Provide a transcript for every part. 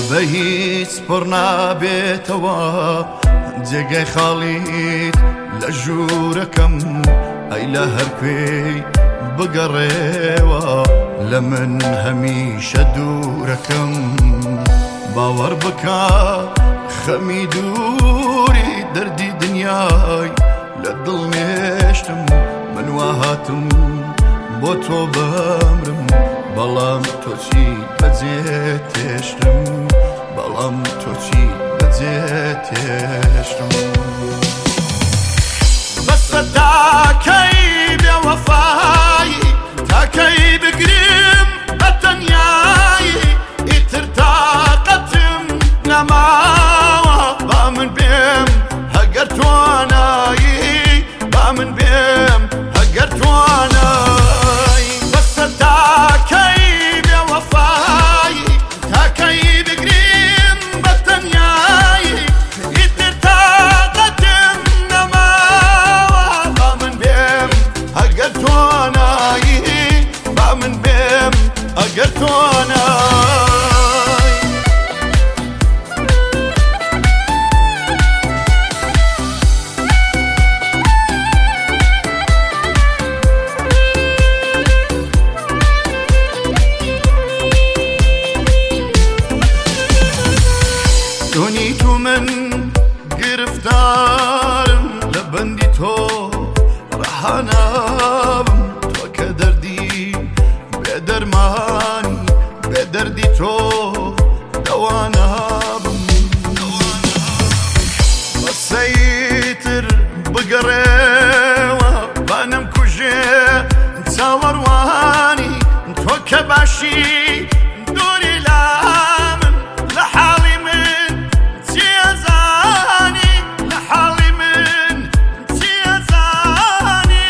بە هیچ پڕ نابێتەوە جێگەی خاڵیت لە ژوورەکەم ئەی لە هەر کوێی بگەڕێوە لە من هەمیشە دوورەکەم باوەڕ بکە خەمی دووری دەردی دنیای لە دڵ نێشتم من وا هاتم بۆ تۆ بەمرم بەڵام تۆ چی بەجێ تێشتم بەڵام تۆ چی بەجێ تێشتم بەسە تاکەی بێوەفایی تاکەی بگریم بە تەنیایی ئیتر تاقەتم نەماوە با من بێم هەگەر توانایی با من بێم هەگەر توانایی بەسە تاکەی بێوەفایی تاکەی بگریم بە تەنیایی ئیتر تاقەتم نەماوە با من بێم هەگەر توانایی با من بێم هەگەر توانایی دونی تو من گرفتارم لە بەندی تۆ ڕەها نابم تۆ کە دەردی بێ دەرمانی بێ دەردی تۆ دەوا نابم بەسەیتر بگەڕێوە با نەمکوژێ چاوەڕوانی تۆ کە باشی دووری لا من لە حاڵی من جێزانی لە حاڵی من جێزانی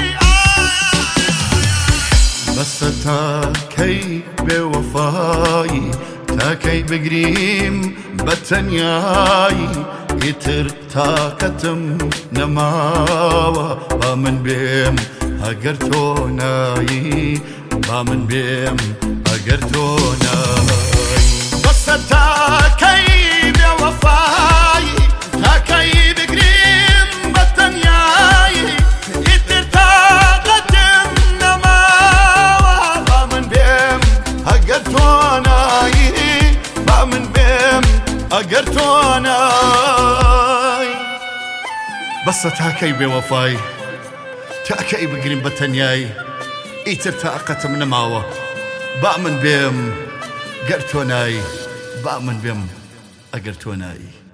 بەسە تاکەی بێوەفایی تاکەی بگریم بە تەنیایی ئیتر تاقەتم نەماوە با من بێم ئەگەر تۆ نایی با من بێم ئەگەر تۆ نایی بەسە تاکەی بێوەفایی تاکەی بگریم بە تەنیایی ئیتر تاقەتم نەماوە با من بێم ئەگەر توانایی با من بێم ئەگەر توانایی بەسە تاکەی بێوەفایی تاکەی بگریم بە تەنیایی ئیتر تاقەتم نەماوە با من بێم گەر تۆ نایی با من بێم ئەگەر تۆ نایی